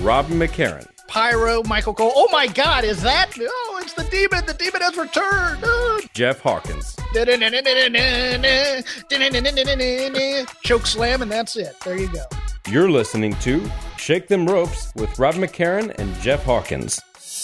Robin McCarran. Pyro, Michael Cole. Oh my God, is that? Oh, it's the demon. The demon has returned. Oh. Jeff Hawkins. Choke slam, and that's it. There you go. You're listening to Shake Them Ropes with Robin McCarran and Jeff Hawkins.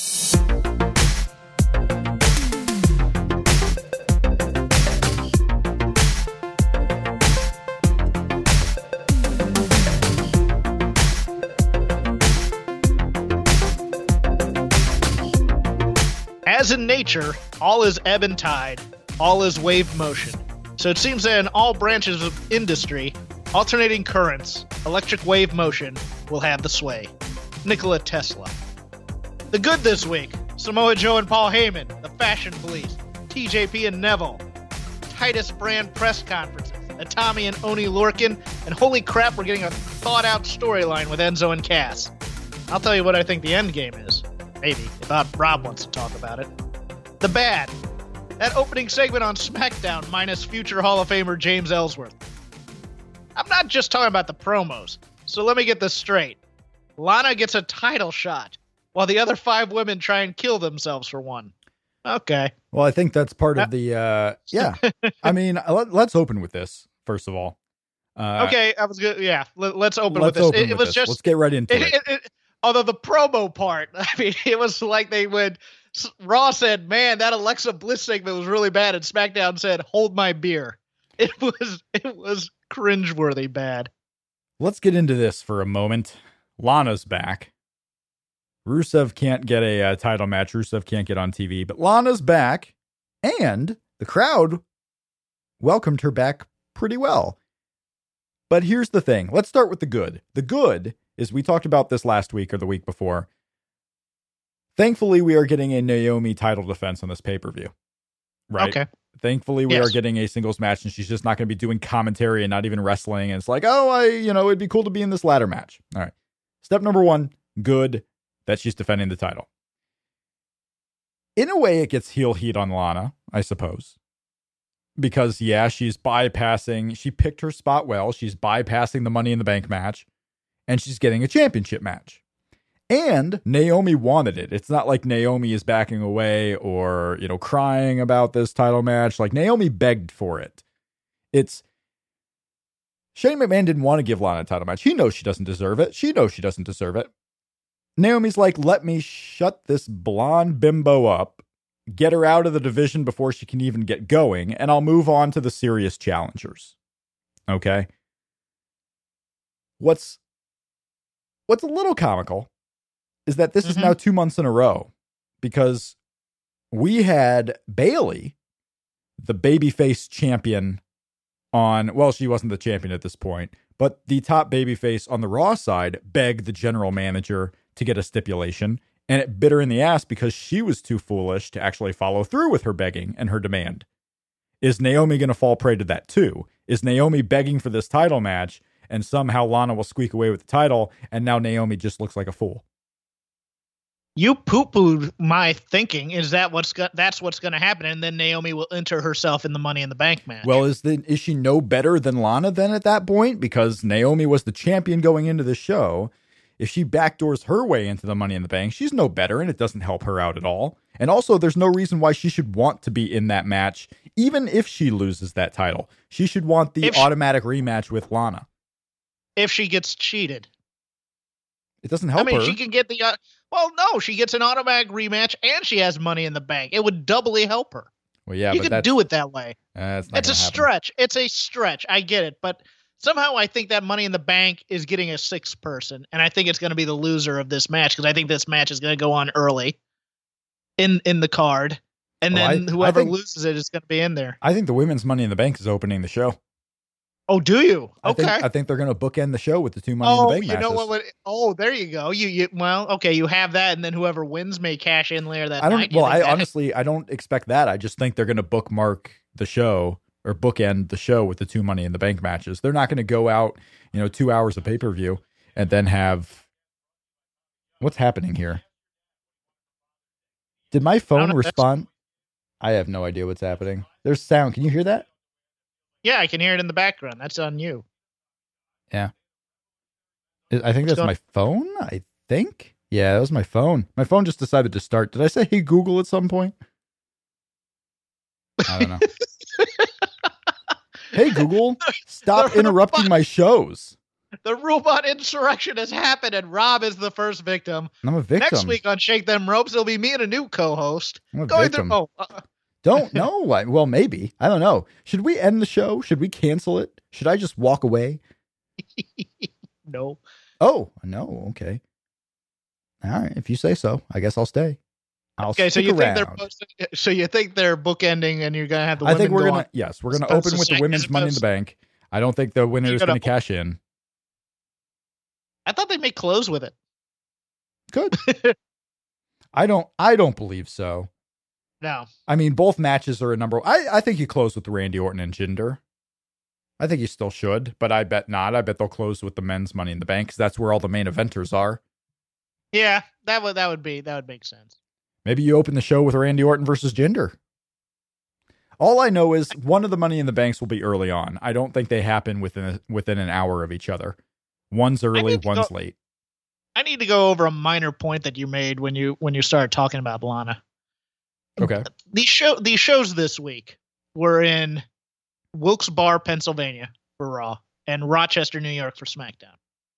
As in nature, all is ebb and tide, all is wave motion. So it seems that in all branches of industry, alternating currents, electric wave motion, will have the sway. Nikola Tesla. The good this week, Samoa Joe and Paul Heyman, the Fashion Police, TJP and Neville, Titus Brand press conferences, Itami and Oni Lorcan, and holy crap, we're getting a thought-out storyline with Enzo and Cass. I'll tell you what I think the end game is. Maybe, if Rob wants to talk about it. The bad. That opening segment on SmackDown minus future Hall of Famer James Ellsworth. I'm not just talking about the promos, so let me get this straight. Lana gets a title shot, while the other 5 women try and kill themselves for one. Okay. Well, I think that's part of the, yeah. I mean, let's open with this, first of all. Okay, I was good. Yeah, let's open with this. It was just, let's get right into it. Although the promo part, I mean, it was like Raw said, man, that Alexa Bliss segment was really bad, and SmackDown said, hold my beer. It was cringeworthy bad. Let's get into this for a moment. Lana's back. Rusev can't get a title match. Rusev can't get on TV, but Lana's back, and the crowd welcomed her back pretty well. But here's the thing. Let's start with the good. The good is, we talked about this last week or the week before. Thankfully, we are getting a Naomi title defense on this pay-per-view. Right? Okay. Thankfully, we are getting a singles match, and she's just not going to be doing commentary and not even wrestling. And it's like, it'd be cool to be in this ladder match. All right. Step number 1, good that she's defending the title. In a way, it gets heel heat on Lana, I suppose. Because, she's bypassing, she picked her spot well. She's bypassing the Money in the Bank match. And she's getting a championship match. And Naomi wanted it. It's not like Naomi is backing away or, crying about this title match. Like, Naomi begged for it. Shane McMahon didn't want to give Lana a title match. He knows she doesn't deserve it. She knows she doesn't deserve it. Naomi's like, let me shut this blonde bimbo up, get her out of the division before she can even get going, and I'll move on to the serious challengers. Okay? What's a little comical is that this is now 2 months in a row, because we had Bayley, the babyface champion she wasn't the champion at this point, but the top babyface on the Raw side, beg the general manager to get a stipulation, and it bit her in the ass because she was too foolish to actually follow through with her begging and her demand. Is Naomi going to fall prey to that too? Is Naomi begging for this title match, and somehow Lana will squeak away with the title, and now Naomi just looks like a fool? You poo-pooed my thinking. Is that that's what's going to happen, and then Naomi will enter herself in the Money in the Bank match. Well, is she no better than Lana then at that point? Because Naomi was the champion going into the show. If she backdoors her way into the Money in the Bank, she's no better, and it doesn't help her out at all. And also, there's no reason why she should want to be in that match, even if she loses that title. She should want the automatic rematch with Lana. If she gets cheated. It doesn't help her. She can get the... she gets an automatic rematch, and she has Money in the Bank. It would doubly help her. Well, yeah, you could do it that way. It's a stretch. It's a stretch. I get it, but somehow I think that Money in the Bank is getting a 6th person, and I think it's going to be the loser of this match, because I think this match is going to go on early in the card, and then whoever loses it is going to be in there. I think the women's Money in the Bank is opening the show. Oh, do you? Okay. I think they're going to bookend the show with the 2 Money in the Bank matches. You know what? There you go. You have that, and then whoever wins may cash in later that night. Honestly, I don't expect that. I just think they're going to bookmark the show or bookend the show with the 2 Money in the Bank matches. They're not going to go out, 2 hours of pay-per-view and then have... What's happening here? Did my phone respond? I have no idea what's happening. There's sound. Can you hear that? Yeah, I can hear it in the background. That's on you. Yeah. I think that's my phone. I think. Yeah, that was my phone. My phone just decided to start. Did I say, hey, Google at some point? I don't know. Hey, Google, stop interrupting my shows. The robot insurrection has happened, and Rob is the first victim. I'm a victim. Next week on Shake Them Ropes, it'll be me and a new co-host. I'm a victim. Don't know. Well, maybe. I don't know. Should we end the show? Should we cancel it? Should I just walk away? No. Oh, no. Okay. All right. If you say so, I guess I'll stay. Okay, so you think they're bookending, and you're gonna have the. I think we're gonna. Yes, we're gonna open with the women's Money in the Bank. I don't think the winner is gonna cash in. I thought they may close with it. Good. I don't believe so. No. I mean, both matches are a number. I think you close with Randy Orton and Jinder. I think you still should, but I bet not. I bet they'll close with the men's Money in the Bank because that's where all the main eventers are. Yeah, that would make sense. Maybe you open the show with Randy Orton versus Jinder. All I know is one of the Money in the Banks will be early on. I don't think they happen within an hour of each other. One's early, one's late. I need to go over a minor point that you made when you started talking about Lana. Okay. These shows this week were in Wilkes-Barre, Pennsylvania for Raw and Rochester, New York for SmackDown.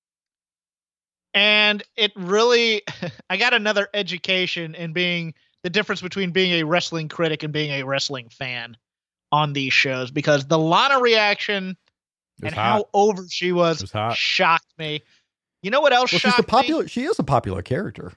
And it really, I got another education in being the difference between being a wrestling critic and being a wrestling fan on these shows, because the Lana reaction and how over she was shocked me. You know what else shocked me? She is a popular character.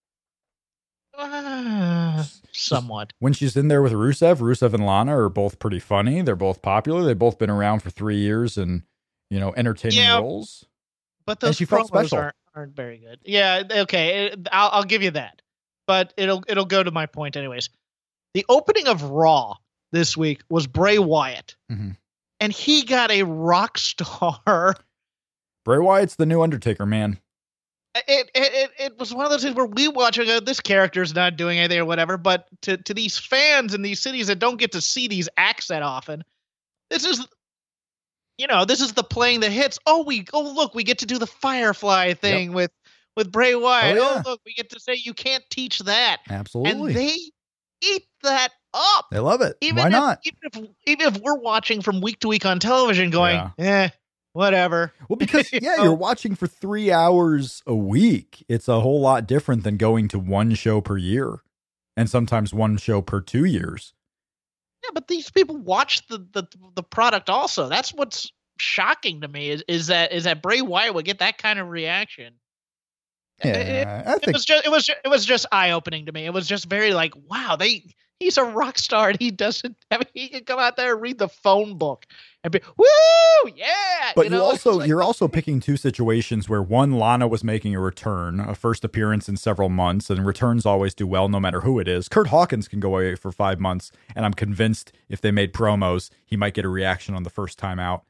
Somewhat. When she's in there with Rusev and Lana are both pretty funny. They're both popular. They've both been around for 3 years and, entertaining roles. But those promos aren't very good. Yeah, okay, I'll give you that. But it'll go to my point anyways. The opening of Raw this week was Bray Wyatt. Mm-hmm. And he got a rock star. Bray Wyatt's the new Undertaker, man. It was one of those things where we watch and go, this character's not doing anything or whatever, but to these fans in these cities that don't get to see these acts that often, this is the playing the hits. Look, we get to do the Firefly thing with Bray Wyatt. Oh, look, we get to say you can't teach that. Absolutely. And they eat that up. They love it. Why not? Even if we're watching from week to week on television going, whatever. Well, because, you're watching for 3 hours a week. It's a whole lot different than going to one show per year and sometimes one show per 2 years. Yeah, but these people watch the product also. That's what's shocking to me is that Bray Wyatt would get that kind of reaction. Yeah, it was just eye-opening to me. It was just very like, wow, he's a rock star and he can come out there and read the phone book and be, woo, yeah. But you're also picking two situations where one, Lana was making a return, a first appearance in several months, and returns always do well no matter who it is. Kurt Hawkins can go away for 5 months, and I'm convinced if they made promos, he might get a reaction on the first time out.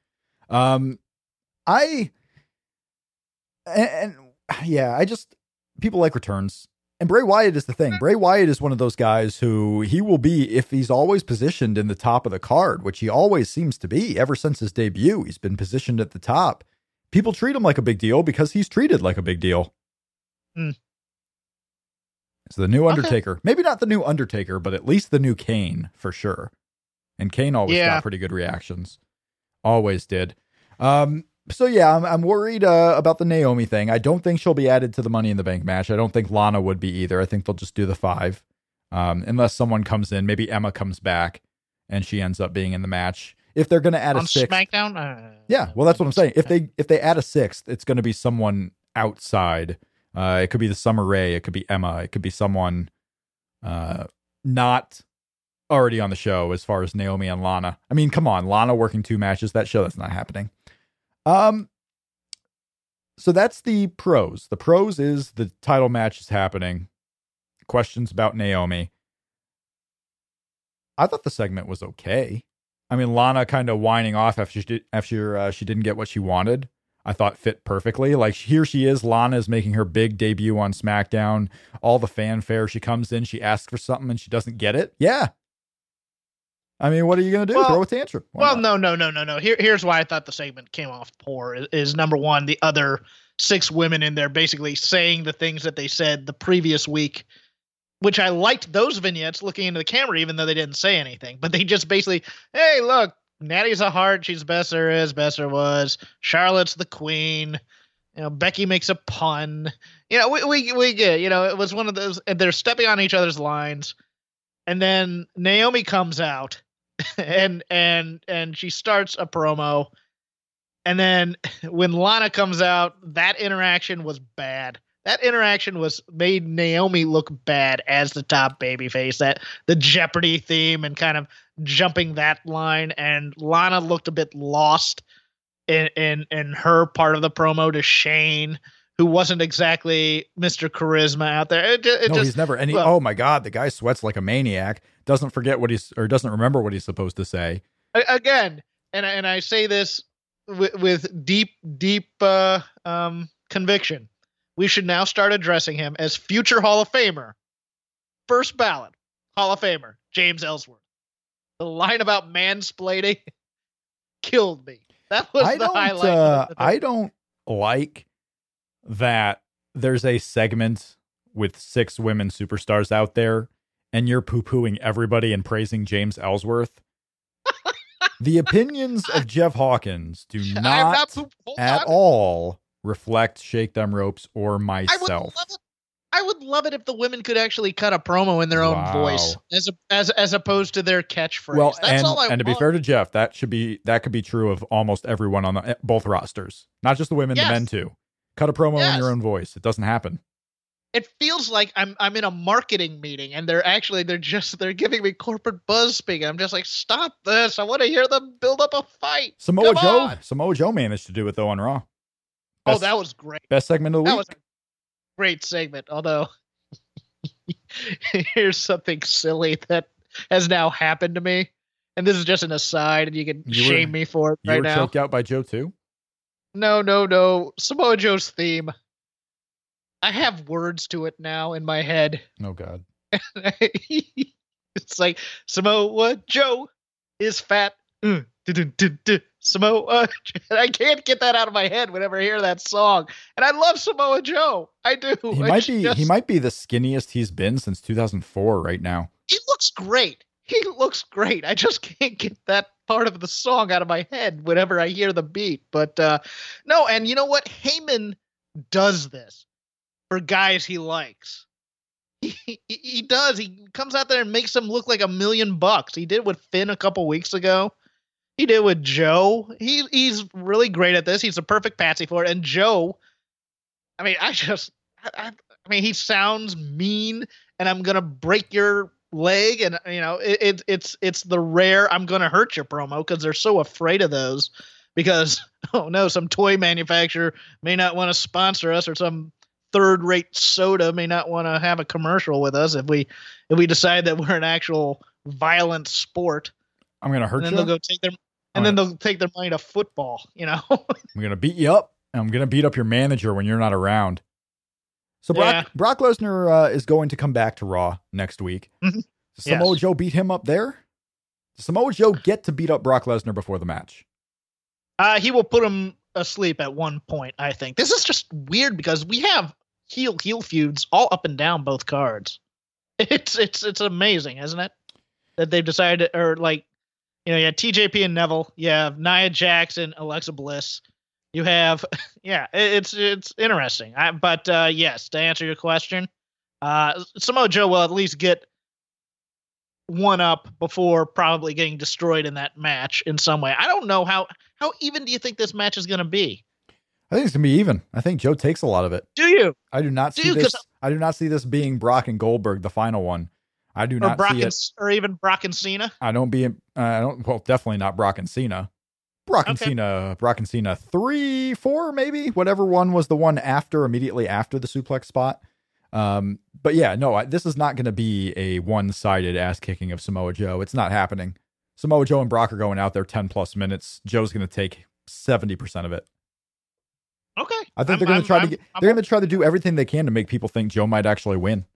People like returns. And Bray Wyatt is the thing. Bray Wyatt is one of those guys who he will be, if he's always positioned in the top of the card, which he always seems to be ever since his debut. He's been positioned at the top. People treat him like a big deal because he's treated like a big deal. Mm. It's the new Undertaker. Maybe not the new Undertaker, but at least the new Kane for sure. And Kane always got pretty good reactions. Always did. So I'm worried about the Naomi thing. I don't think she'll be added to the Money in the Bank match. I don't think Lana would be either. I think they'll just do the 5, unless someone comes in. Maybe Emma comes back and she ends up being in the match. If they're going to add a 6th, SmackDown. Well, that's what I'm saying. If they add a 6th, it's going to be someone outside. It could be the Summer Rae. It could be Emma. It could be someone not already on the show. As far as Naomi and Lana, I mean, come on, Lana working 2 matches. That's not happening. So that's the pros. The pros is the title match is happening. Questions about Naomi. I thought the segment was okay. I mean, Lana kind of whining off after she didn't get what she wanted. I thought fit perfectly. Like, here she is. Lana is making her big debut on SmackDown. All the fanfare. She comes in, she asks for something and she doesn't get it. Yeah. I mean, what are you going to do? Throw a tantrum? No. Here's why I thought the segment came off poor is number one, the other 6 women in there basically saying the things that they said the previous week, which I liked those vignettes looking into the camera, even though they didn't say anything. But they just basically, hey, look, Natty's a heart. She's best there is, best there was. Charlotte's the queen. Becky makes a pun. We get, it was one of those, and they're stepping on each other's lines. And then Naomi comes out and she starts a promo. And then when Lana comes out, that interaction was bad. That interaction made Naomi look bad as the top babyface. That the Jeopardy theme and kind of jumping that line, and Lana looked a bit lost in her part of the promo to Shane, who wasn't exactly Mr. Charisma out there. He's never any. Oh my God, the guy sweats like a maniac. Doesn't remember what he's supposed to say. Again, and I say this with deep conviction. We should now start addressing him as future Hall of Famer, first ballot Hall of Famer, James Ellsworth. The line about mansplaining killed me. That was the highlight. I don't like that there's a segment with 6 women superstars out there, and you're poo-pooing everybody and praising James Ellsworth. The opinions of Jeff Hawkins do not at all reflect Shake Them Ropes or myself. I would love it if the women could actually cut a promo in their own voice as opposed to their catchphrase. Well, that's all I want. To be fair to Jeff, that could be true of almost everyone on both rosters, not just the women, the men too. Cut a promo in your own voice. It doesn't happen. It feels like I'm in a marketing meeting and they're giving me corporate buzz speaking. I'm just like, stop this. I want to hear them build up a fight. Samoa Joe managed to do it though on Raw. That was great. Best segment of the week. That was a great segment. Although here's something silly that has now happened to me. And this is just an aside and you can shame me for it right now. You were choked out by Joe too? No. Samoa Joe's theme. I have words to it now in my head. Oh, God. It's like, Samoa Joe is fat. Samoa. I can't get that out of my head whenever I hear that song. And I love Samoa Joe. I do. He might be the skinniest he's been since 2004 right now. He looks great. I just can't get that part of the song out of my head whenever I hear the beat. But no, and you know what? Heyman does this for guys he likes. He does. He comes out there and makes them look like $1 million. He did with Finn a couple weeks ago. He did with Joe. He's really great at this. He's a perfect patsy for it. And Joe, I mean, he sounds mean, and I'm gonna break your leg, and it's the rare I'm gonna hurt your promo because they're so afraid of those because some toy manufacturer may not want to sponsor us, or some third-rate soda may not want to have a commercial with us if we decide that we're an actual violent sport. I'm gonna hurt you. They'll go take their then they'll take their money to football. I'm gonna beat you up, and I'm gonna beat up your manager when you're not around. So Brock Lesnar is going to come back to Raw next week. Mm-hmm. Does Samoa Joe beat him up there? Does Samoa Joe get to beat up Brock Lesnar before the match? He will put him asleep at one point, I think. This is just weird because we have heel feuds all up and down both cards. It's amazing, isn't it? That they've decided, or you have TJP and Neville, you have Nia Jax and Alexa Bliss. You have, it's interesting. But yes, to answer your question, Samoa Joe will at least get one up before probably getting destroyed in that match in some way. I don't know how even do you think this match is going to be? I think it's going to be even. I think Joe takes a lot of it. Do you? I do not see this. I do not see this being Brock and Goldberg, the final one. I do not see it. Or even Brock and Cena? Well, definitely not Brock and Cena. Brock and Cena 3, 4, maybe, whatever one was the one immediately after the suplex spot. But yeah, no, this is not going to be a one-sided ass kicking of Samoa Joe. It's not happening. Samoa Joe and Brock are going out there 10 plus minutes. Joe's going to take 70% of it. Okay. I think they're going to try to do everything they can to make people think Joe might actually win.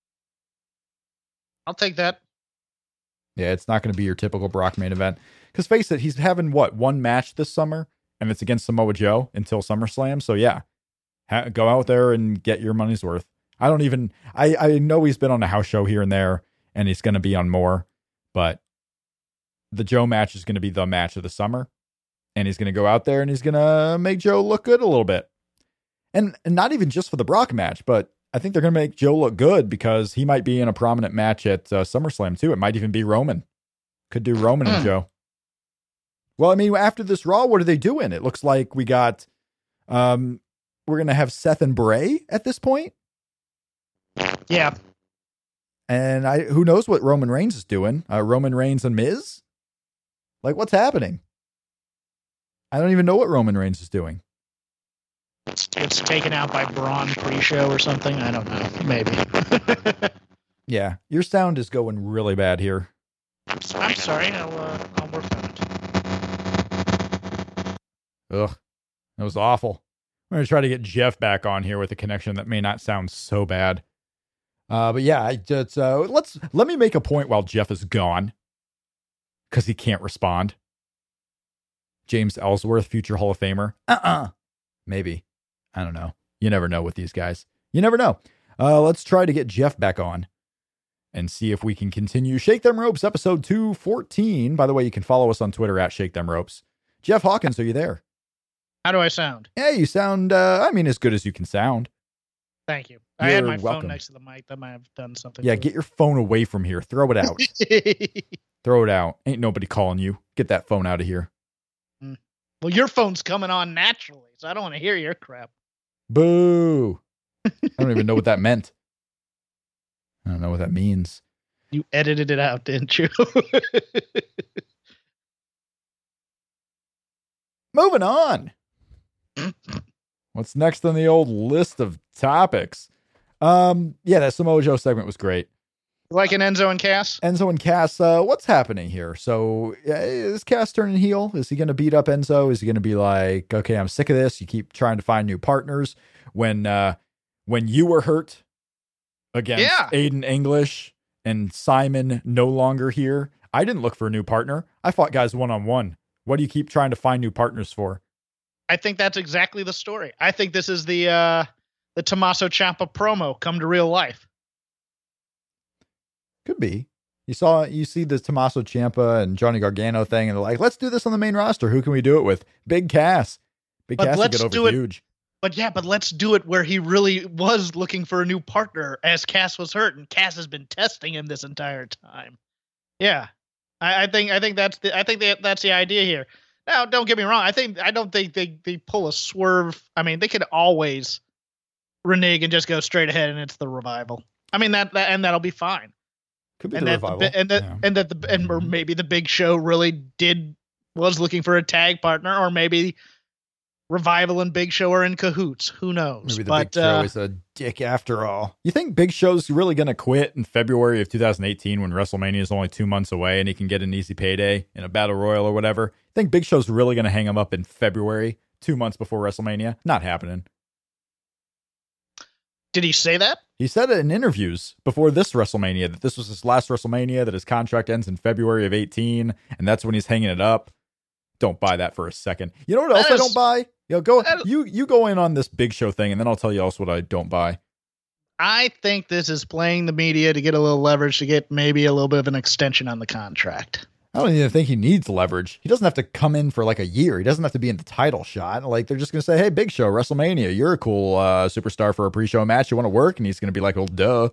I'll take that. Yeah, it's not going to be your typical Brock main event. Because face it, he's having one match this summer, and it's against Samoa Joe until SummerSlam. So yeah, Go out there and get your money's worth. I know he's been on a house show here and there, and he's going to be on more, but the Joe match is going to be the match of the summer, and he's going to go out there and he's going to make Joe look good a little bit. And not even just for the Brock match, but I think they're going to make Joe look good because he might be in a prominent match at SummerSlam too. It might even be Roman. Could do Roman and Joe. Well, I mean, after this Raw, what are they doing? It looks like we got, we're going to have Seth and Bray at this point. Yeah. And who knows what Roman Reigns is doing? Roman Reigns and Miz? Like, what's happening? I don't even know what Roman Reigns is doing. It's taken out by Braun pre-show or something. I don't know. Maybe. Yeah, your sound is going really bad here. I'm sorry. I'll work on it. Ugh, that was awful. I'm going to try to get Jeff back on here with a connection that may not sound so bad. But yeah, let me make a point while Jeff is gone, because he can't respond. James Ellsworth, future Hall of Famer. Maybe. I don't know. You never know with these guys. You never know. Let's try to get Jeff back on and see if we can continue Shake Them Ropes, episode 214. By the way, you can follow us on Twitter at Shake Them Ropes. Jeff Hawkins, are you there? How do I sound? Yeah, you sound, as good as you can sound. Thank you. I had my welcome. phone next to the mic. That might have done something. Yeah, get your phone away from here. Throw it out. Throw it out. Ain't nobody calling you. Get that phone out of here. Well, your phone's coming on naturally, so I don't want to hear your crap. Boo. I don't even know what that meant. I don't know what that means. You edited it out, didn't you? Moving on. What's next on the old list of topics? That Samoa Joe segment was great. Like an Enzo and Cass? Enzo and Cass, what's happening here? So is Cass turning heel? Is he going to beat up Enzo? Is he going to be like, okay, I'm sick of this. You keep trying to find new partners. When you were hurt against Aiden English and Simon no longer here, I didn't look for a new partner. I fought guys one-on-one. What do you keep trying to find new partners for? I think that's exactly the story. I think this is the Tommaso Ciampa promo come to real life. Could be. You see the Tommaso Ciampa and Johnny Gargano thing, and they're like, let's do this on the main roster. Who can we do it with? Big Cass. Big Cass will get over huge. But let's do it where he really was looking for a new partner as Cass was hurt, and Cass has been testing him this entire time. Yeah, I think that's the idea here. Now, don't get me wrong. I don't think they pull a swerve. I mean, they could always renege and just go straight ahead, and it's the Revival. I mean that'll be fine. Could be the Revival. Or maybe the Big Show really was looking for a tag partner, or maybe Revival and Big Show are in cahoots. Who knows? Maybe the Big Show is a dick after all. You think Big Show's really going to quit in February of 2018 when WrestleMania is only 2 months away and he can get an easy payday in a Battle Royal or whatever? You think Big Show's really going to hang him up in February, 2 months before WrestleMania? Not happening. Did he say that? He said it in interviews before this WrestleMania, that this was his last WrestleMania, that his contract ends in February of 18, and that's when he's hanging it up. Don't buy that for a second. You know what else I don't buy? You go in on this Big Show thing, and then I'll tell you else what I don't buy. I think this is playing the media to get a little leverage, to get maybe a little bit of an extension on the contract. I don't even think he needs leverage. He doesn't have to come in for like a year. He doesn't have to be in the title shot. Like, they're just going to say, hey, Big Show, WrestleMania, you're a cool superstar for a pre-show match. You want to work? And he's going to be like, oh, duh.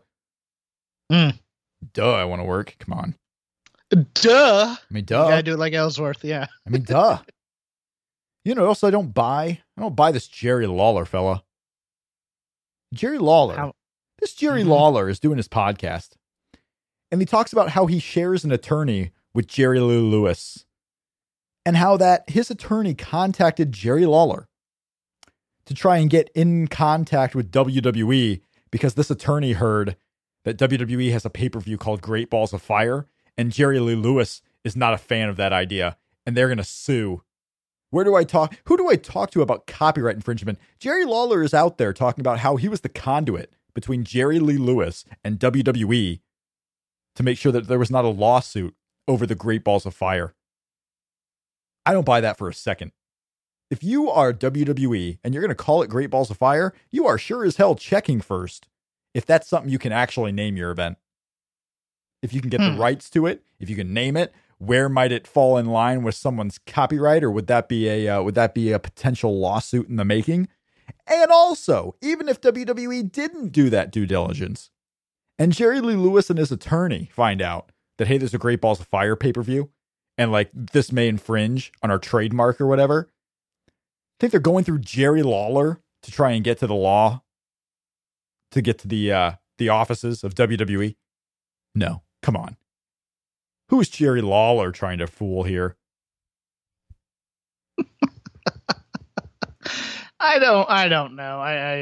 Duh, I want to work. Come on. Duh. I mean, duh. You gotta do it like Ellsworth, yeah. I mean, duh. You know what else I don't buy? I don't buy this Jerry Lawler fella. Jerry Lawler. This Jerry Lawler is doing his podcast. And he talks about how he shares an attorney with Jerry Lee Lewis, and how that his attorney contacted Jerry Lawler to try and get in contact with WWE because this attorney heard that WWE has a pay-per-view called Great Balls of Fire, and Jerry Lee Lewis is not a fan of that idea, and they're going to sue. Who do I talk to about copyright infringement? Jerry Lawler is out there talking about how he was the conduit between Jerry Lee Lewis and WWE to make sure that there was not a lawsuit over the Great Balls of Fire. I don't buy that for a second. If you are WWE and you're going to call it Great Balls of Fire, you are sure as hell checking first if that's something you can actually name your event. If you can get the rights to it, if you can name it, where might it fall in line with someone's copyright, or would that be a potential lawsuit in the making? And also, even if WWE didn't do that due diligence, and Jerry Lee Lewis and his attorney find out that, hey, there's a Great Balls of Fire pay-per-view, and like this may infringe on our trademark or whatever, I think they're going through Jerry Lawler to try and get to the law, to get to the offices of WWE. No, come on. Who is Jerry Lawler trying to fool here? I don't know.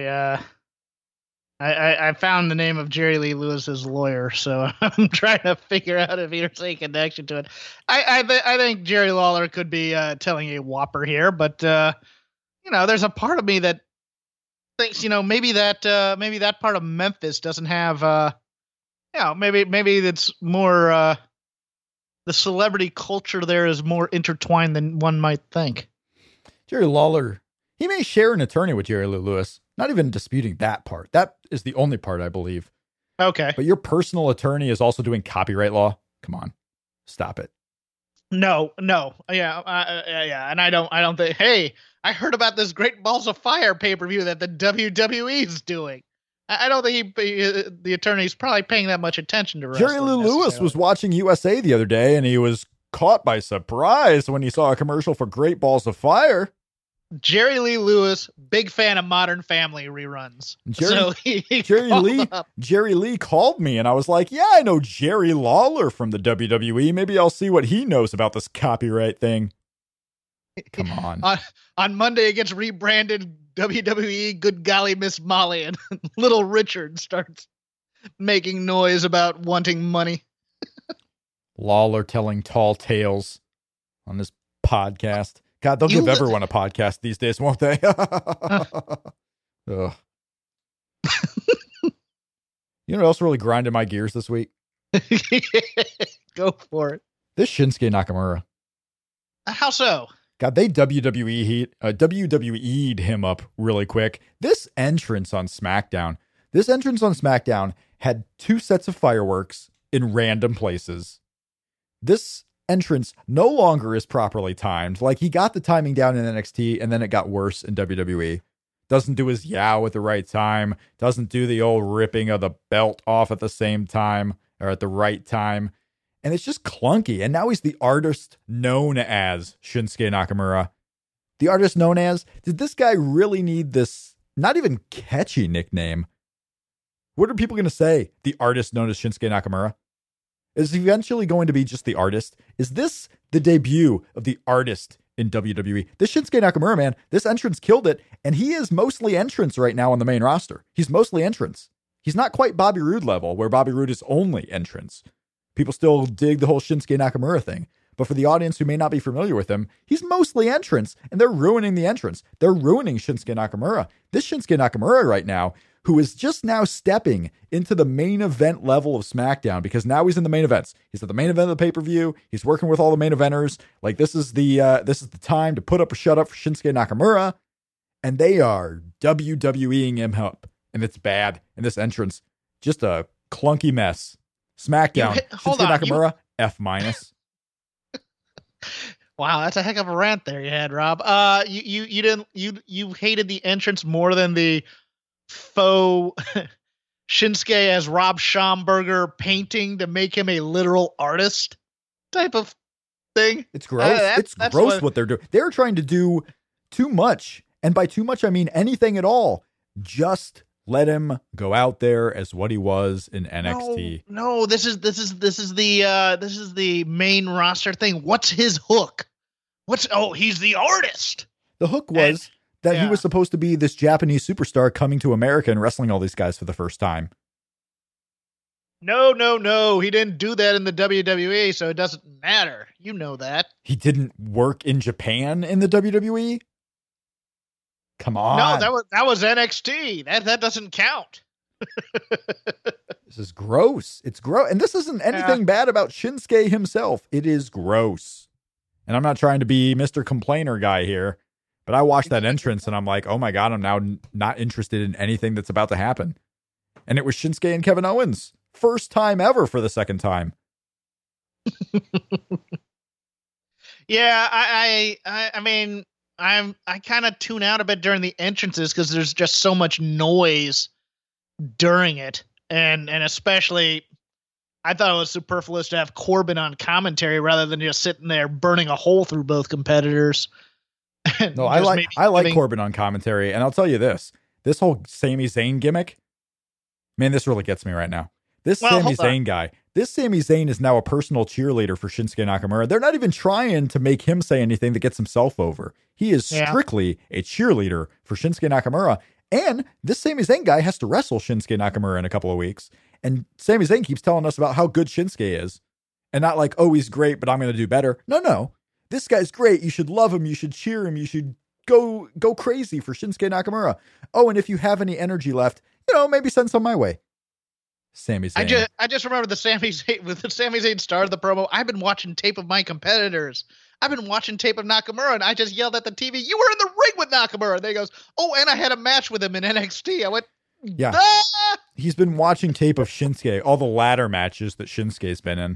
I found the name of Jerry Lee Lewis's lawyer, so I'm trying to figure out if there's any connection to it. I think Jerry Lawler could be telling a whopper here, but there's a part of me that thinks maybe that part of Memphis doesn't have maybe it's more the celebrity culture there is more intertwined than one might think. Jerry Lawler, he may share an attorney with Jerry Lee Lewis. Not even disputing that part. That is the only part, I believe. Okay. But your personal attorney is also doing copyright law? Come on. Stop it. No. Yeah. And I don't think, hey, I heard about this Great Balls of Fire pay-per-view that the WWE is doing. I don't think the attorney's probably paying that much attention to wrestling. Jerry Lee Lewis was watching USA the other day, and he was caught by surprise when he saw a commercial for Great Balls of Fire. Jerry Lee Lewis, big fan of Modern Family reruns. Jerry Lee called me, and I was like, yeah, I know Jerry Lawler from the WWE. Maybe I'll see what he knows about this copyright thing. Come on. On Monday, it gets rebranded WWE Good Golly Miss Molly, and Little Richard starts making noise about wanting money. Lawler telling tall tales on this podcast. God, they'll give everyone a podcast these days, won't they? Ugh. You know what else really grinded my gears this week? Go for it. This Shinsuke Nakamura. How so? God, they WWE'd him up really quick. This entrance on SmackDown had 2 sets of fireworks in random places. This entrance no longer is properly timed. Like, he got the timing down in NXT, and then it got worse in WWE. Doesn't do his yow at the right time. Doesn't do the old ripping of the belt off at the same time, or at the right time. And it's just clunky. And now he's the artist known as Shinsuke Nakamura. The artist known as, did this guy really need this not even catchy nickname? What are people going to say? The artist known as Shinsuke Nakamura? Is he eventually going to be just the artist? Is this the debut of the artist in WWE? This Shinsuke Nakamura, man, this entrance killed it. And he is mostly entrance right now on the main roster. He's mostly entrance. He's not quite Bobby Roode level, where Bobby Roode is only entrance. People still dig the whole Shinsuke Nakamura thing. But for the audience who may not be familiar with him, he's mostly entrance, and they're ruining the entrance. They're ruining Shinsuke Nakamura. This Shinsuke Nakamura right now, who is just now stepping into the main event level of SmackDown, because now he's in the main events. He's at the main event of the pay-per-view. He's working with all the main eventers. Like, this is the time to put up or shut up for Shinsuke Nakamura, and they are WWEing him up, and it's bad. And this entrance, just a clunky mess. SmackDown, Shinsuke Nakamura, F-. Wow, that's a heck of a rant there you had, Rob. You hated the entrance more than the faux Shinsuke as Rob Schomburger painting to make him a literal artist type of thing. It's gross. It's gross what they're doing. They're trying to do too much, and by too much I mean anything at all. Just let him go out there as what he was in NXT. No, this is the main roster thing. What's his hook? He's the artist. The hook was that he was supposed to be this Japanese superstar coming to America and wrestling all these guys for the first time. No. He didn't do that in the WWE, so it doesn't matter. You know that. He didn't work in Japan in the WWE? Come on. No, that was NXT. That doesn't count. This is gross. It's gross. And this isn't anything bad about Shinsuke himself. It is gross. And I'm not trying to be Mr. Complainer guy here, But I watched that entrance and I'm like, oh my God, I'm now not interested in anything that's about to happen. And it was Shinsuke and Kevin Owens. First time ever for the second time. Yeah, I mean, I kind of tune out a bit during the entrances because there's just so much noise during it, and especially I thought it was superfluous to have Corbin on commentary rather than just sitting there burning a hole through both competitors. No, I like Corbin on commentary, and I'll tell you this whole Sami Zayn gimmick, man, this really gets me right now. This Sami Zayn guy, this Sami Zayn is now a personal cheerleader for Shinsuke Nakamura. They're not even trying to make him say anything that gets himself over. He is strictly a cheerleader for Shinsuke Nakamura. And this Sami Zayn guy has to wrestle Shinsuke Nakamura in a couple of weeks. And Sami Zayn keeps telling us about how good Shinsuke is. And not like, oh, he's great, but I'm going to do better. No. This guy's great. You should love him. You should cheer him. You should go crazy for Shinsuke Nakamura. Oh, and if you have any energy left, maybe send some my way. Sami Zayn. I just remember the Sami Zayn started the promo. I've been watching tape of my competitors. I've been watching tape of Nakamura, and I just yelled at the TV, "You were in the ring with Nakamura." And then he goes, "Oh, and I had a match with him in NXT." I went, "Yeah." Ah! He's been watching tape of Shinsuke, all the ladder matches that Shinsuke's been in.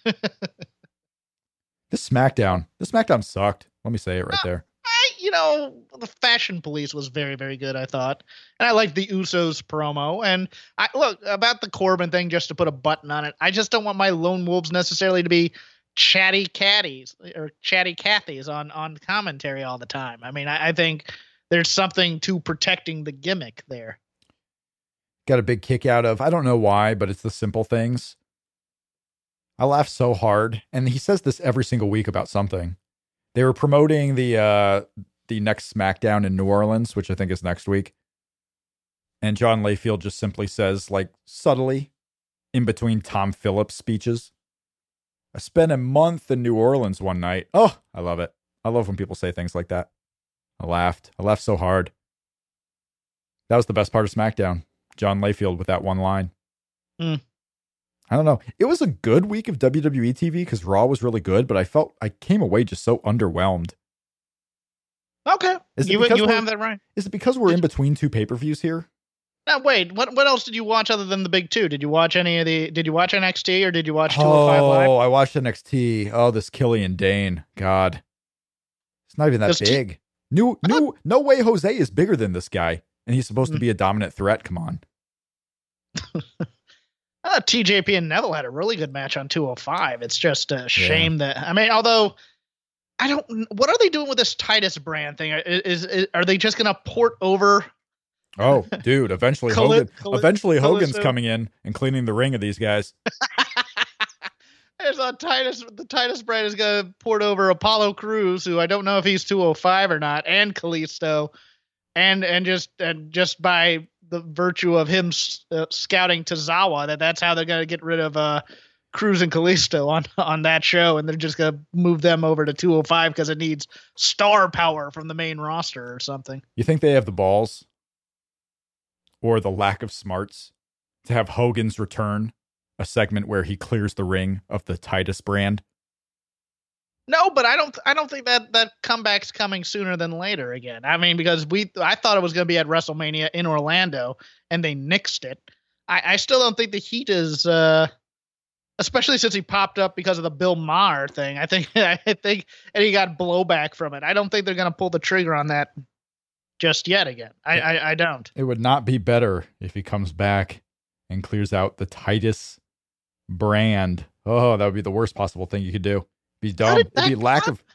This SmackDown sucked. Let me say it right there. The Fashion Police was very, very good, I thought. And I liked the Usos promo. And look, about the Corbin thing, just to put a button on it, I just don't want my Lone Wolves necessarily to be chatty Cathys on commentary all the time. I mean, I think there's something to protecting the gimmick there. Got a big kick out of, I don't know why, but it's the simple things. I laugh so hard. And he says this every single week about something. They were promoting the next SmackDown in New Orleans, which I think is next week. And John Layfield just simply says, like, subtly, in between Tom Phillips speeches, I spent a month in New Orleans one night. Oh, I love it. I love when people say things like that. I laughed so hard. That was the best part of SmackDown. John Layfield with that one line. I don't know. It was a good week of WWE TV because Raw was really good, but I came away just so underwhelmed. Okay. You have that right. Is it because we're in between two pay-per-views here? Now, wait, what else did you watch other than the big two? Did you watch did you watch NXT or did you watch 205 Live? Oh, I watched NXT. Oh, this Killian Dane. God. It's not even that big. No way Jose is bigger than this guy. And he's supposed to be a dominant threat. Come on. TJP and Neville had a really good match on 205. It's just a shame that, I mean, although what are they doing with this Titus brand thing? Are they just going to port over? Oh, dude, eventually Hogan's coming in and cleaning the ring of these guys. There's the Titus brand is going to port over Apollo Crews, who I don't know if he's 205 or not, and Kalisto, and just by the virtue of him scouting Tozawa, that's how they're going to get rid of Cruz and Kalisto on that show, and they're just going to move them over to 205 because it needs star power from the main roster or something. You think they have the balls or the lack of smarts to have Hogan's return, a segment where he clears the ring of the Titus brand? No, but I don't think that comeback's coming sooner than later again. I mean, because I thought it was going to be at WrestleMania in Orlando, and they nixed it. I still don't think the heat is, especially since he popped up because of the Bill Maher thing. I think, and he got blowback from it. I don't think they're going to pull the trigger on that just yet again. I don't. It would not be better if he comes back and clears out the Titus brand. Oh, that would be the worst possible thing you could do. Be dumb. It'd be lack of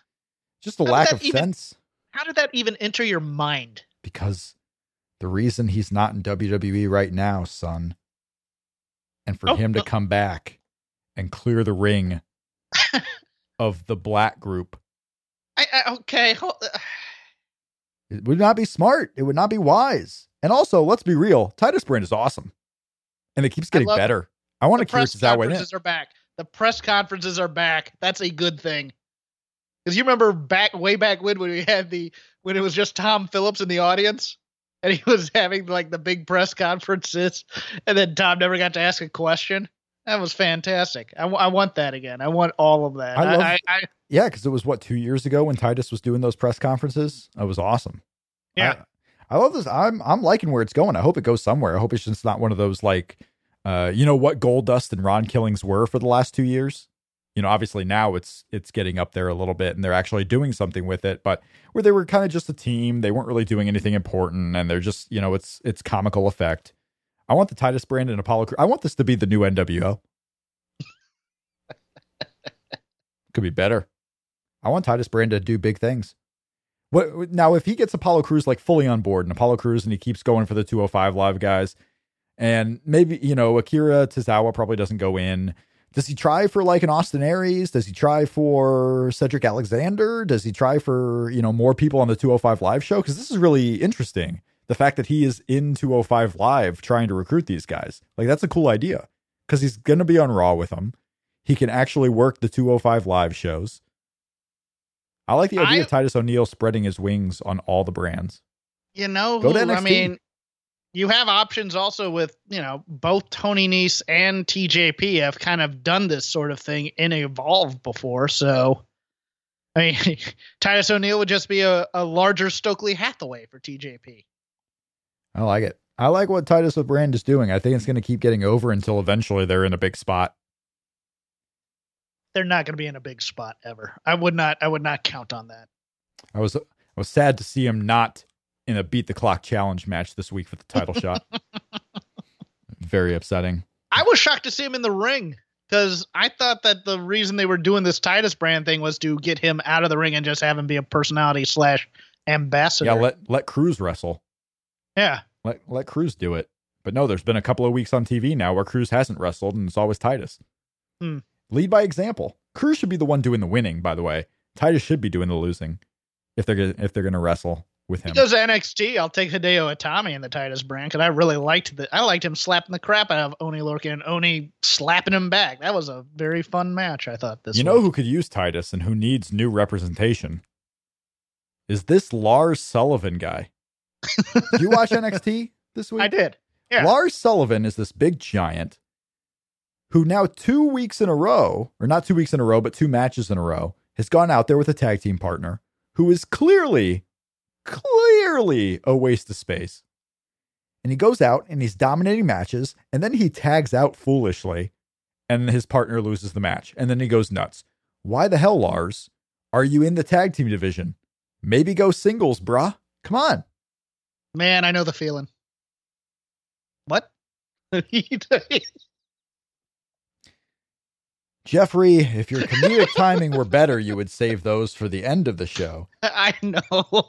sense. How did that even enter your mind? Because the reason he's not in WWE right now, son, and for him to come back and clear the ring of the Black group. Okay. It would not be smart. It would not be wise. And also, let's be real. Titus brand is awesome. And it keeps getting better. I want to curious as that way. Are back. The press conferences are back. That's a good thing. Because you remember way back when we had when it was just Tom Phillips in the audience and he was having like the big press conferences and then Tom never got to ask a question. That was fantastic. I want that again. I want all of that. Yeah, because it was 2 years ago when Titus was doing those press conferences. It was awesome. Yeah, I love this. I'm liking where it's going. I hope it goes somewhere. I hope it's just not one of those what Goldust and Ron Killings were for the last 2 years. Obviously now it's getting up there a little bit and they're actually doing something with it, but where they were kind of just a team, they weren't really doing anything important, and they're just, it's comical effect. I want the Titus brand and Apollo Crews. I want this to be the new NWO. Could be better. I want Titus Brand to do big things. What now if he gets Apollo Crews fully on board, and Apollo Crews, and he keeps going for the 205 Live guys, and maybe, Akira Tozawa probably doesn't go in. Does he try for an Austin Aries? Does he try for Cedric Alexander? Does he try for, more people on the 205 Live show? Because this is really interesting. The fact that he is in 205 Live trying to recruit these guys. That's a cool idea. Because he's going to be on Raw with them. He can actually work the 205 Live shows. I like the idea of Titus O'Neil spreading his wings on all the brands. Go to NXT. I mean, you have options also with, both Tony Nese and TJP have kind of done this sort of thing in Evolve before. So, I mean, Titus O'Neil would just be a larger Stokely Hathaway for TJP. I like it. I like what Titus Brand is doing. I think it's going to keep getting over until eventually they're in a big spot. They're not going to be in a big spot ever. I would not count on that. I was sad to see him not in a Beat the Clock challenge match this week for the title shot. Very upsetting. I was shocked to see him in the ring, because I thought that the reason they were doing this Titus Brand thing was to get him out of the ring and just have him be a personality / ambassador. Yeah, let Crews wrestle. Yeah. Let Crews do it. But no, there's been a couple of weeks on TV now where Crews hasn't wrestled, and it's always Titus. Lead by example. Crews should be the one doing the winning, by the way. Titus should be doing the losing if they're going to wrestle with him. He goes to NXT. I'll take Hideo Itami in the Titus Brand, because I really liked him slapping the crap out of Oni Lorcan and Oni slapping him back. That was a very fun match, I thought. This know who could use Titus and who needs new representation? Is this Lars Sullivan guy. Did you watch NXT this week? I did. Yeah. Lars Sullivan is this big giant who now 2 weeks in a row, or not 2 weeks in a row, but 2 matches in a row, has gone out there with a tag team partner who is clearly a waste of space. And he goes out and he's dominating matches, and then he tags out foolishly, and his partner loses the match, and then he goes nuts. Why the hell, Lars, are you in the tag team division? Maybe go singles, bruh. Come on. Man, I know the feeling. What? Jeffrey, if your comedic timing were better, you would save those for the end of the show. I know.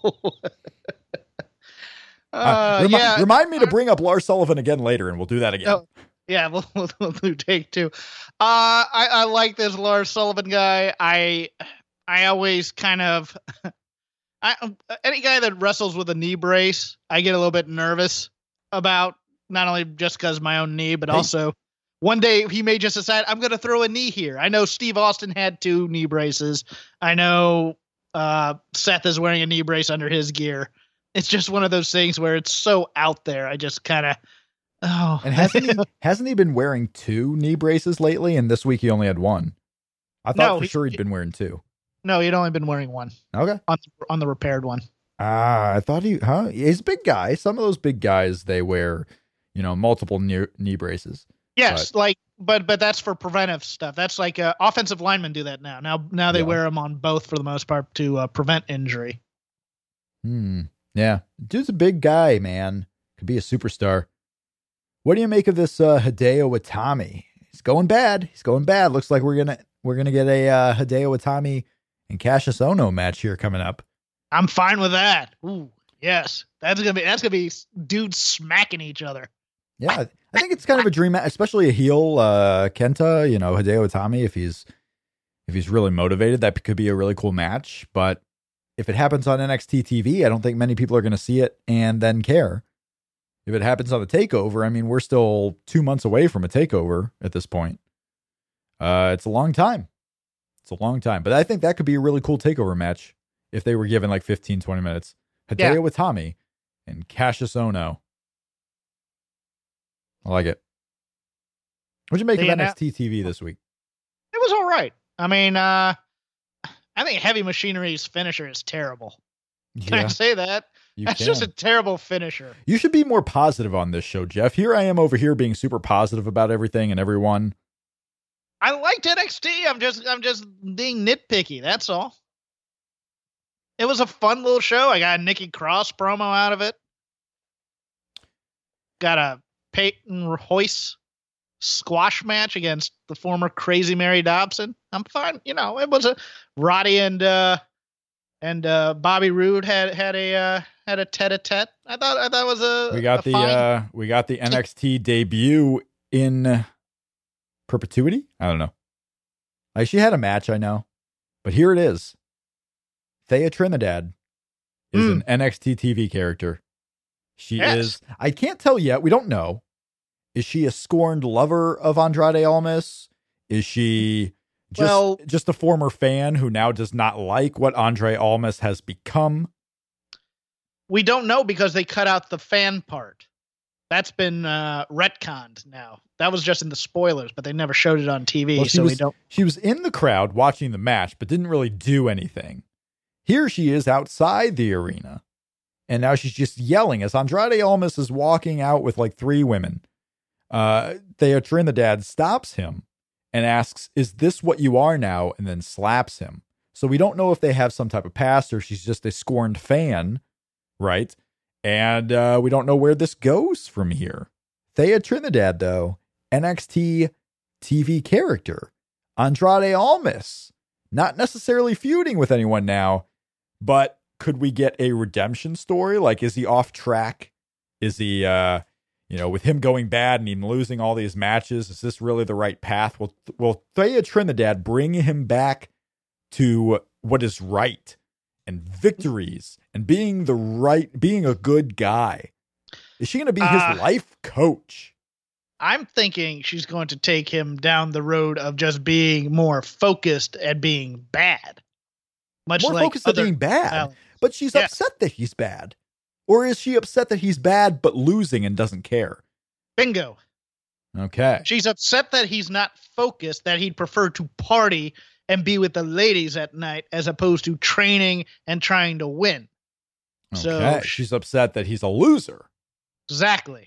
Remind me to bring up Lars Sullivan again later, and we'll do that again. Oh, yeah, we'll do take 2. I like this Lars Sullivan guy. I always kind of any guy that wrestles with a knee brace, I get a little bit nervous about, not only just because my own knee, but also one day he may just decide, I'm going to throw a knee here. I know Steve Austin had 2 knee braces. I know Seth is wearing a knee brace under his gear. It's just one of those things where it's so out there. I just kind of, And hasn't he been wearing 2 knee braces lately? And this week he only had 1. I thought for sure he'd been wearing 2. No, he'd only been wearing 1. Okay. On the repaired one. I thought he's a big guy. Some of those big guys, they wear, multiple knee braces. Yes, but that's for preventive stuff. That's like offensive linemen do that now. Now they wear them on both for the most part to prevent injury. Yeah. Dude's a big guy, man. Could be a superstar. What do you make of this Hideo Itami? He's going bad. Looks like we're gonna get a Hideo Itami and Cassius Ohno match here coming up. I'm fine with that. Ooh, yes. That's gonna be dudes smacking each other. Yeah, I think it's kind of a dream match, especially a heel Kenta, Hideo Itami, if he's really motivated, that could be a really cool match. But if it happens on NXT TV, I don't think many people are going to see it and then care. If it happens on the takeover, I mean, we're still 2 months away from a takeover at this point. It's a long time. But I think that could be a really cool takeover match if they were given 15, 20 minutes. Hideo Itami and Cassius Ohno. I like it. What'd you make of They NXT TV this week? It was all right. I mean, I think Heavy Machinery's finisher is terrible. Can I say that? That's just a terrible finisher. You should be more positive on this show, Jeff. Here I am over here being super positive about everything and everyone. I liked NXT. I'm just being nitpicky. That's all. It was a fun little show. I got a Nikki Cross promo out of it. Got a Peyton Royce squash match against the former Crazy Mary Dobson. I'm fine. You know, it was a Roddy and Bobby Roode had a tete-a-tete. I thought it was a we got the NXT debut in perpetuity. I don't know. Like, she had a match, I know, but here it is. Thea Trinidad is an NXT TV character. She is. I can't tell yet. We don't know. Is she a scorned lover of Andrade Almas? Is she just a former fan who now does not like what Andre Almas has become? We don't know because they cut out the fan part. That's been retconned now. That was just in the spoilers, but they never showed it on TV, we don't. She was in the crowd watching the match, but didn't really do anything. Here she is outside the arena, and now she's just yelling as Andrade Almas is walking out with like 3 women. Thea Trinidad stops him and asks, "Is this what you are now?" and then slaps him. So we don't know if they have some type of past or she's just a scorned fan, right? And we don't know where this goes from here. Thea Trinidad, though, NXT TV character. Andrade Almas, not necessarily feuding with anyone now, but could we get a redemption story? Like, is he off track? Is he, with him going bad and him losing all these matches, is this really the right path? Will Thea Trinidad bring him back to what is right and victories and being a good guy? Is she going to be his life coach? I'm thinking she's going to take him down the road of just being more focused at being bad. Much more like focused at being bad, but she's upset that he's bad. Or is she upset that he's bad but losing and doesn't care? Bingo. Okay. She's upset that he's not focused, that he'd prefer to party and be with the ladies at night as opposed to training and trying to win. Okay. So she's upset that he's a loser. Exactly.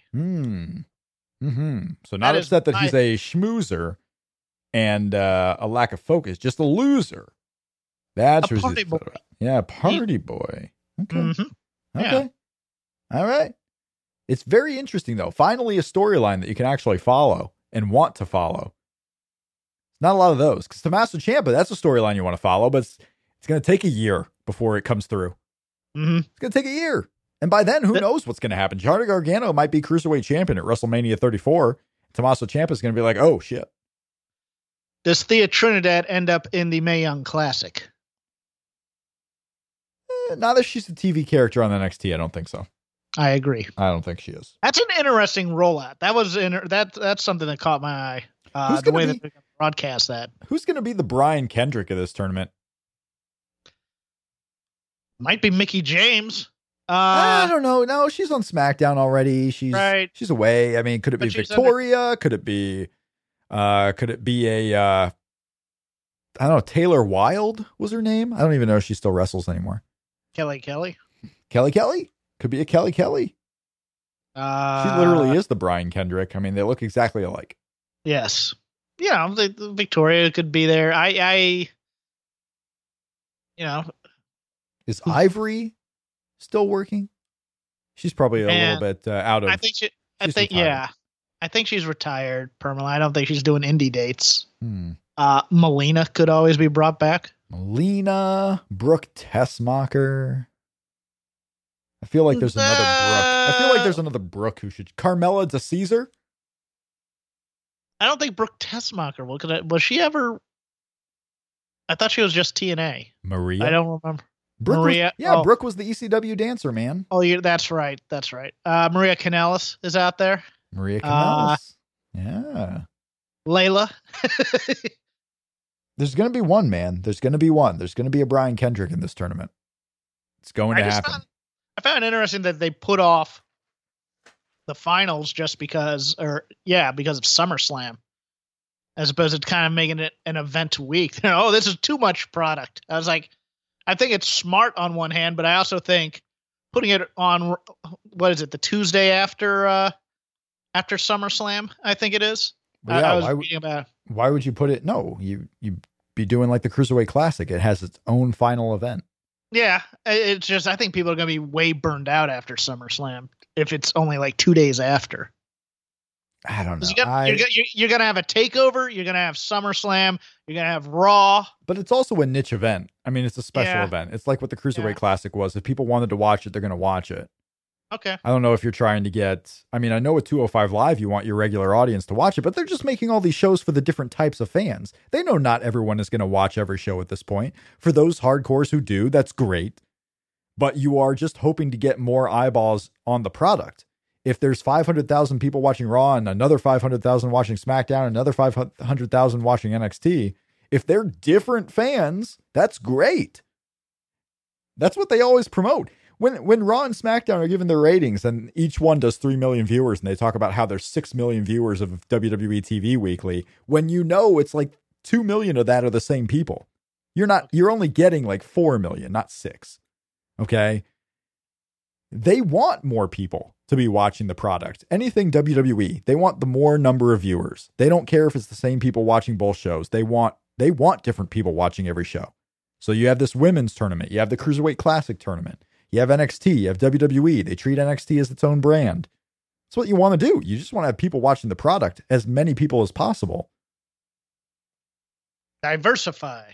So not upset that he's a schmoozer and a lack of focus, just a loser. That's a party boy. Yeah, party boy. Okay. Mm-hmm. Okay. Yeah. All right. It's very interesting, though. Finally, a storyline that you can actually follow and want to follow. Not a lot of those. Because Tommaso Ciampa, that's a storyline you want to follow, but it's going to take a year before it comes through. Mm-hmm. It's going to take a year. And by then, who knows what's going to happen? Johnny Gargano might be Cruiserweight champion at WrestleMania 34. Tommaso Ciampa is going to be like, oh, shit. Does Thea Trinidad end up in the Mae Young Classic? Now that she's a TV character on the NXT, I don't think so. I agree. I don't think she is. That's an interesting rollout. That was that's something that caught my eye. The way that they broadcast that. Who's going to be the Brian Kendrick of this tournament? Might be Mickie James. I don't know. No, she's on SmackDown already. She's away. I mean, could it be Victoria? Could it be a I don't know, Taylor Wilde was her name? I don't even know if she still wrestles anymore. Kelly. Could be a Kelly. She literally is the Brian Kendrick. I mean, they look exactly alike. Yes. Yeah, Victoria could be there. Is Ivory still working? She's probably a little bit out of. I think she's retired permanently. I don't think she's doing indie dates. Melina could always be brought back. Melina, Brooke Tessmacher. I feel like there's another Brooke. I feel like there's another Brooke who should. Carmella de Caesar? I don't think Brooke Tessmacher will. Was she ever? I thought she was just TNA. Maria? I don't remember. Maria? Brooke was the ECW dancer, man. Oh, yeah, that's right. Maria Kanellis is out there. Maria Kanellis. Yeah. Layla. There's going to be one, man. There's going to be one. There's going to be a Brian Kendrick in this tournament. It's going to happen. I found it interesting that they put off the finals just because of SummerSlam. as opposed to kind of making it an event week. Oh, this is too much product. I was like, I think it's smart on one hand, but I also think putting it on, what is it, the Tuesday after SummerSlam, I think it is. Well, yeah, I was reading about. Why would you put it? No, you be doing like the Cruiserweight Classic. It has its own final event. Yeah, it's just I think people are going to be way burned out after SummerSlam if it's only like 2 days after. I don't know. You're going to have a takeover. You're going to have SummerSlam. You're going to have Raw. But it's also a niche event. I mean, it's a special event. It's like what the Cruiserweight Classic was. If people wanted to watch it, they're going to watch it. Okay. I don't know if you're trying to get, I mean, I know with 205 Live, you want your regular audience to watch it, but they're just making all these shows for the different types of fans. They know not everyone is going to watch every show at this point. For those hardcores who do, that's great. But you are just hoping to get more eyeballs on the product. If there's 500,000 people watching Raw and another 500,000 watching SmackDown, another 500,000 watching NXT, if they're different fans, that's great. That's what they always promote. When Raw and SmackDown are given their ratings and each one does 3 million viewers and they talk about how there's 6 million viewers of WWE TV weekly, when you know it's like 2 million of that are the same people. You're only getting like 4 million, not 6. Okay? They want more people to be watching the product. Anything WWE, they want the more number of viewers. They don't care if it's the same people watching both shows. They want different people watching every show. So you have this women's tournament. You have the Cruiserweight Classic tournament. You have NXT, you have WWE. They treat NXT as its own brand. That's what you want to do. You just want to have people watching the product, as many people as possible. Diversify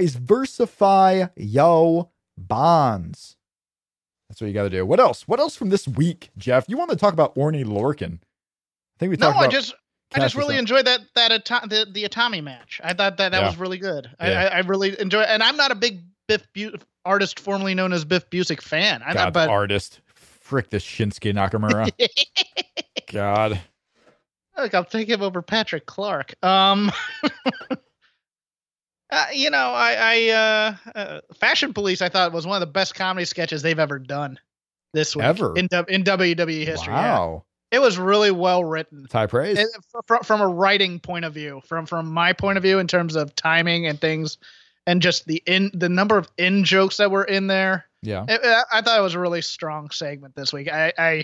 yo bonds. That's what you got to do. What else? What else from this week, Jeff? You want to talk about Orny Lorcan? I think we talked about. I just really enjoyed the Atami match. I thought that was really good. Yeah. I really enjoy it. And I'm not a big artist formerly known as Biff Busick fan. Artist. Frick this Shinsuke Nakamura. God. Look, I'll take him over Patrick Clark. Fashion Police, I thought was one of the best comedy sketches they've ever done this week. Ever? In WWE history. Wow. Yeah. It was really well written. High praise. From a writing point of view, from my point of view in terms of timing and things, and just the number of jokes that were in there. Yeah. I thought it was a really strong segment this week. I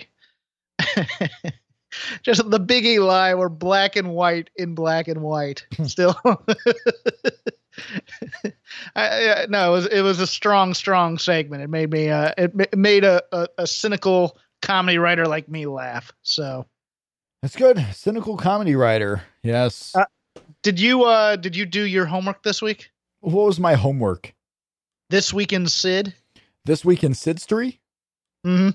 just the Big Eli were black and white in black and white still. It was a strong segment. It made me it made a cynical comedy writer like me laugh. So that's good. Cynical comedy writer. Yes. Did you do your homework this week? What was my homework? This week in Sid. This week in Sidstory? Mm-hmm.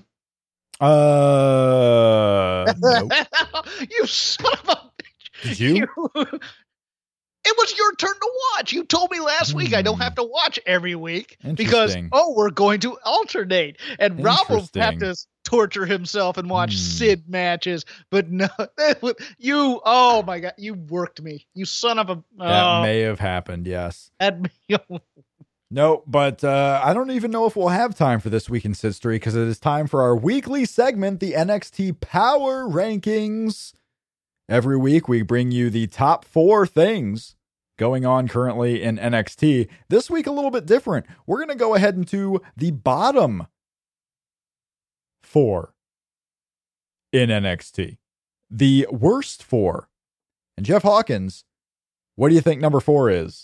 Nope. You son of a bitch. Did you? It was your turn to watch. You told me last week I don't have to watch every week because, we're going to alternate. And Rob will have to torture himself and watch Sid matches. But no, oh my God, you worked me. You son of a... That may have happened, yes. No, but I don't even know if we'll have time for this week in Sidstory because it is time for our weekly segment, the NXT Power Rankings. Every week, we bring you the top 4 things going on currently in NXT. This week, a little bit different. We're going to go ahead into the bottom 4 in NXT. The worst 4. And Jeff Hawkins, what do you think number 4 is?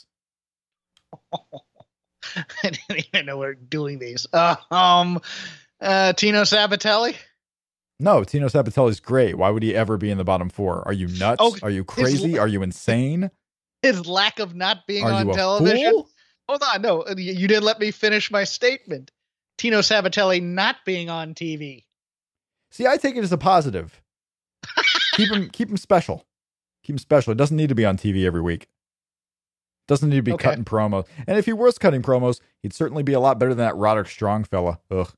I didn't even know we were doing these. Tino Sabbatelli? No, Tino Sabbatelli's great. Why would he ever be in the bottom 4? Are you nuts? Are you crazy? Are you insane? His lack of not being on television. Fool? Hold on, no, you didn't let me finish my statement. Tino Sabbatelli not being on TV. See, I take it as a positive. Keep him special. Keep him special. It doesn't need to be on TV every week. Doesn't need to be cutting promos. And if he was cutting promos, he'd certainly be a lot better than that Roderick Strong fella. Ugh.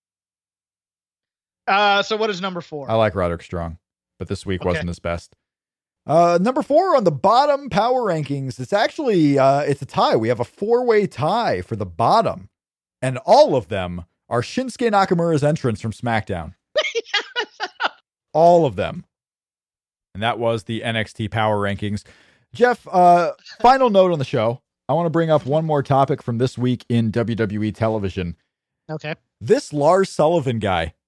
So what is number 4? I like Roderick Strong, but this week wasn't his best. Number 4 on the bottom power rankings. It's actually, it's a tie. We have a 4-way tie for the bottom. And all of them are Shinsuke Nakamura's entrance from SmackDown. All of them. And that was the NXT Power Rankings. Jeff, final note on the show. I want to bring up one more topic from this week in WWE television. Okay. This Lars Sullivan guy,